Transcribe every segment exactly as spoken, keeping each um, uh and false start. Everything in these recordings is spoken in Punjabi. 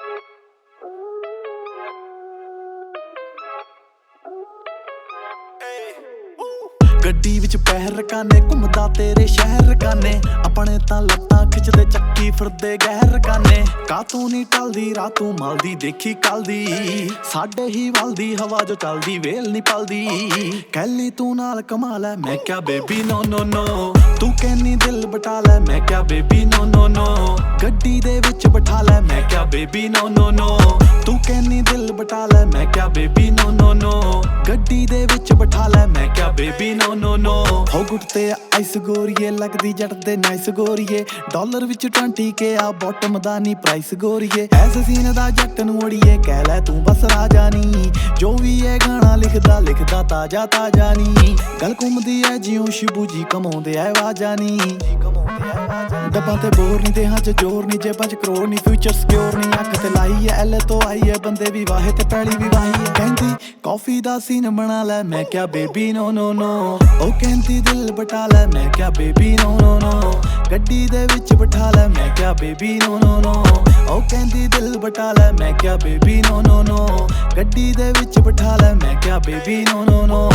ਗੱਡੀ ਵਿੱਚ ਪਹਿਰ ਕਾਨੇ ਘੁੰਮਦਾ ਤੇਰੇ ਸ਼ਹਿਰ ਕਾਨੇ ਆਪਣੇ ਤਾਂ ਲੱਤਾਂ ਖਿੱਚਦੇ ਚੱਕੀ ਫਿਰਦੇ ਗਹਿਰ ਕਾਨੇ ਕਾਤੋਂ ਨੀ ਟਲਦੀ ਰਾਤੋਂ ਮਲਦੀ ਦੇਖੀ ਕੱਲ ਦੀ ਸਾਡੇ ਹੀ ਵਲਦੀ ਹਵਾ ਜੋ ਚੱਲਦੀ ਵੇਲ ਨੀ ਪਲਦੀ ਕਹਿਲੀ ਤੂੰ ਨਾਲ ਕਮਾਲ ਐ ਮੈਂ ਕਿਹਾ ਬੇਬੀ ਨੋ ਨੋ ਨੋ ਤੂੰ ਕਹਿਨੀ ਦਿਲ ਬਟਾ ਲੈ ਮੈਂ ਕਿਹਾ ਬੇਬੀ ਨੋ ਨੋ ਨੋ ਗੱਡੀ ਦੇ ਵਿੱਚ ਬਿਠਾ ਲੈ ਮੈਂ ਕਿਹਾ ਬੇਬੀ ਨੋ ਨੋ ਨੋ ਤੂੰ ਕਹਿਨੀ ਦਿਲ ਬਟਾ ਲੈ ਮੈਂ ਕਿਹਾ ਬੇਬੀ ਨੋ ਨੋ ਨੋ ਗੱਡੀ ਦੇ ਵਿੱਚ ਬਿਠਾ ਲੈ ਮੈਂ ਕਿਹਾ ਬੇਬੀ ਨੋ ਨੋ ਨੋ ਹੋ ਗੁੱਟ ਤੇ ਆਈਸ ਗੋਰੀਏ ਲੱਗਦੀ ਜੱਟ ਦੇ ਨਾਈਸ ਗੋਰੀਏ ਡਾਲਰ ਵਿੱਚ ਟਵੰਟੀ ਕੇ ਆ ਬਾਟਮ ਦਾ ਨੀ ਪ੍ਰਾਈਸ ਗੋਰੀਏ ਐਸ ਸੀਨ ਦਾ ਜੱਟ ਨੂੰ ਓੜੀਏ ਕਹਿ ਲੈ ਤੂੰ ਬਸ ਰਾਜਾ ਨੀ ਜੋ ਵੀ ਇਹ ਗਾਣਾ ਲਿਖਦਾ ਲਿਖਦਾ ਤਾਜਾ ਤਾਜਾ ਨੀ ਗੱਲ ਘੁੰਮਦੀ ਐ ਜਿਉਂ ਸ਼ਿਬੂ ਜੀ ਕਮਾਉਂਦੇ ਐ ਵਾਜਾ ਨੀ ਡੱਬਾਂ ਤੇ ਬੋਰ ਨੀ ਦੇਹਾਂ ਚ ਜੋਰ ਨੀ ਜੇਬਾਂ ਚ ਕਰੋੜ ਨੀ ਫਿਊਚਰ ਸਿਕਿਉਰ ਨੀ ਅੱਖ ਤੇ ਲਾਈ ਐ ਐਲ ਤੋਂ ਆਈ ਐ ਬੰਦੇ ਵੀ ਵਾਹੇ ਤੇ ਪੈਲੀ ਵੀ ਵਾਹੀ ਐ ਕਹਿੰਦੀ ਕਾਫੀ ਦਾ ਸੀਨ ਬਣਾ ਲੈ ਮੈਂ ਕਿਹਾ ਬੇਬੀ ਨੋ ਨੋ ਨੋ ਉਹ ਕਹਿੰਦੀ ਦਿਲ ਬਟਾ ਲੈ ਮੈਂ ਕਿਹਾ ਬੇਬੀ ਨੋ ਨੋ ਨੋ ਗੱਡੀ ਦੇ ਵਿੱਚ ਬਿਠਾ ਲੈ ਮੈਂ ਕਿਹਾ ਬੇਬੀ ਨੋ ਨੋ ਨੋ ਉਹ ਕਹਿੰਦੀ ਦਿਲ ਬਟਾ ਲੈ ਮੈਂ ਕਿਹਾ ਬੇਬੀ ਨੋ ਨੋ ਨੋ ਗੱਡੀ ਦੇ ਵਿੱਚ ਬਿਠਾ ਲੈ ਮੈਂ ਕਿਹਾ ਬੇਬੀ ਨੋ ਨੋ ਨੋ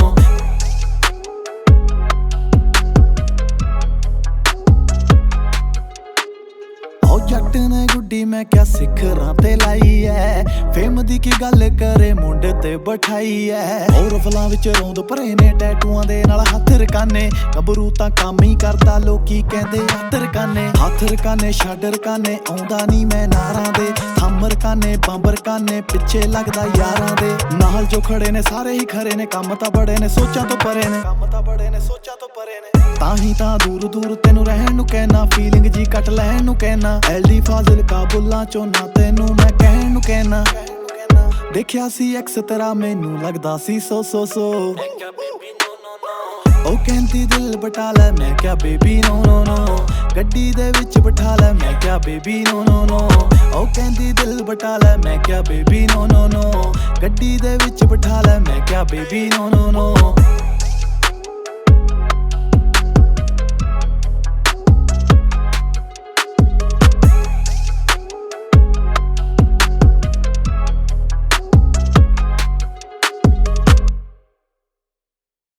ਜੱਟ ਨੇ ਗੁੱਡੀ ਮੈਂ ਕਿਆ ਸਿਖਰਾਂ ਤੇ ਲਾਈ ਐ ਫੇਮ ਦੀ ਕੀ ਗੱਲ ਕਰੇ ਮੁੰਡੇ ਤੇ ਬਿਠਾਈ ਐ ਹੋਰ ਫਲਾਂ ਵਿੱਚ ਰੋਂਦ ਭਰੇ ਨੇ ਟੈਟੂਆਂ ਦੇ ਨਾਲ ਹੱਥ ਰਕਾਨੇ ਗੱਭਰੂ ਤਾਂ ਕੰਮ ਹੀ ਕਰਦਾ ਲੋਕੀ ਕਹਿੰਦੇ ਹੱਥ ਰਕਾਨੇ ਹੱਥ ਰਕਾਨੇ ਛੱਡ ਰਕਾਨੇ ਆਉਂਦਾ ਨਹੀਂ ਮੈਂ ਨਾਰਾਂ ਦੇ ਥੰਮ ਰਕਾਨੇ ਬੰਬ ਰਕਾਨੇ ਪਿੱਛੇ ਲੱਗਦਾ ਯਾਰਾਂ ਦੇ ਨਾਲ ਜੋ ਖੜੇ ਨੇ ਸਾਰੇ ਹੀ ਖਰੇ ਨੇ ਕੰਮ ਤਾਂ ਬੜੇ ਨੇ ਸੋਚਾਂ ਤੋਂ ਪਰੇ ਨੇ ਕੰਮ ਤਾਂ ਬੜੇ ਨੇ ਸੋਚਾਂ ਤੋਂ ਪਰੇ ਨੇ ਤਾਂ ਹੀ ਤਾਂ ਦੂਰ ਦੂਰ ਤੈਨੂੰ ਰਹਿਣ ਨੂੰ ਕਹਿਣਾ ਫੀਲਿੰਗ ਜੀ ਕੱਟ ਲੈਣ ਨੂੰ ਕਹਿਣਾ ਐਲਡੀ ਫਾਜ਼ਿਲ ਕਾਬੁਲਾਂ ਚੋਂ ਨਾ ਤੈਨੂੰ ਮੈਂ ਕਹਿਣ ਨੂੰ ਕਹਿਣਾ ਦੇਖਿਆ ਸੀ ਐਕਸ ਤੇਰਾ ਮੈਨੂੰ ਲੱਗਦਾ ਸੀ ਸੋ ਸੋ ਸੋ ਉਹ ਕਹਿੰਦੀ ਦਿਲ ਬਟਾ ਲੈ ਮੈਂ ਕਿਹਾ ਬੇਬੀ ਨੋ ਨੋ ਨੋ ਗੱਡੀ ਦੇ ਵਿੱਚ ਬਿਠਾ ਲੈ ਮੈਂ ਕਿਹਾ ਬੇਬੀ ਨੋ ਨੋ ਨੋ ਉਹ ਕਹਿੰਦੀ ਦਿਲ ਬਟਾ ਲੈ ਮੈਂ ਕਿਹਾ ਬੇਬੀ ਨੋ ਨੋ ਨੋ ਗੱਡੀ ਦੇ ਵਿੱਚ ਬਿਠਾ ਲੈ ਮੈਂ ਕਿਹਾ ਬੇਬੀ ਨੋ ਨੋ ਨੋ